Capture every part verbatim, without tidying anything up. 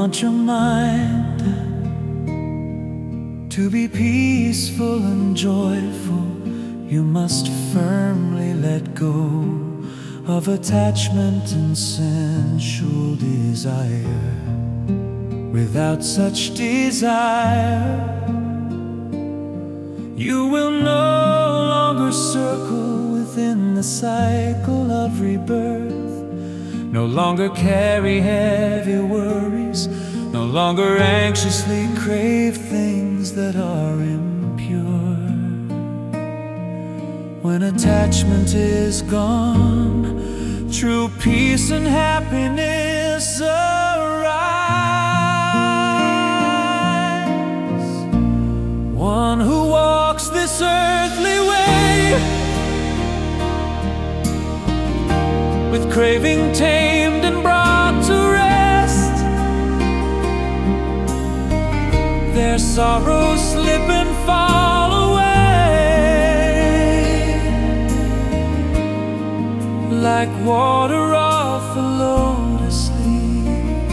want your mind to be peaceful and joyful, you must firmly let go of attachment and sensual desire. Without such desire, you will no longer circle within the cycle of rebirth, no longer carry heavy worries, no longer anxiously crave things that are impure. When attachment is gone, true peace and happiness arise. One who walks this earthly way with craving tamed and brought to rest, their sorrows slip and fall away like water off a lotus leaf.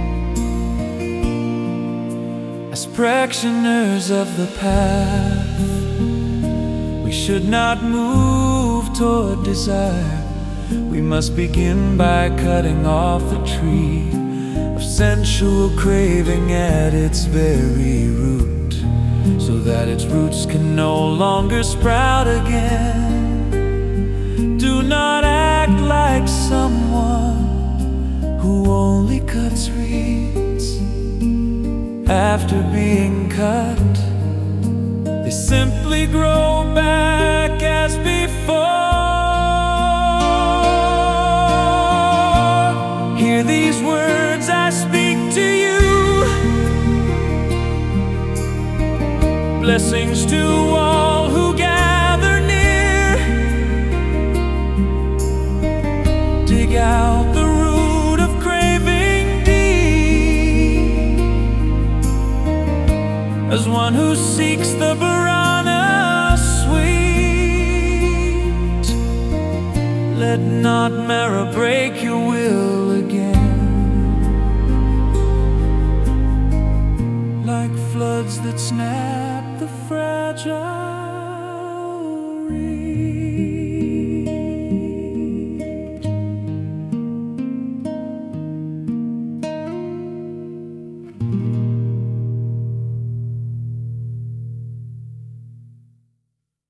As practitioners of the path, we should not move toward desire. We must begin by cutting off the tree of sensual craving at its very root, so that its roots can no longer sprout again. Do not act like someone who only cuts reeds. After being cut, they simply grow back as before. Hear these words I speak to you, blessings to all who gather near. Dig out the root of craving deep, as one who seeks the Bharana sweet. Let not Mara break your will again, like floods that snap the fragile